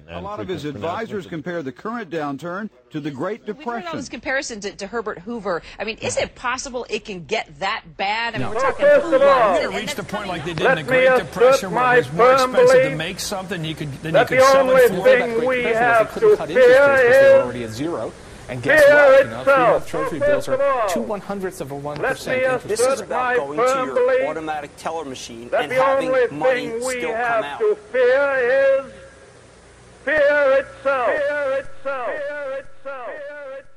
A lot of his advisors compare the current downturn to the Great Depression. We've heard all this comparison to Herbert Hoover. I mean, is it possible it can get that bad? I mean, we're talking First of all, You're going to reach the point like they did in the Great Depression where it was more expensive to make something you could sell it for. The only thing we have to fear is already at zero. And fear guess what? itself. Treasury bills are 2/100ths of a 1%. This is about going to your automatic teller machine and having money still come out. The only thing we have to fear is fear itself. Fear itself. Fear itself.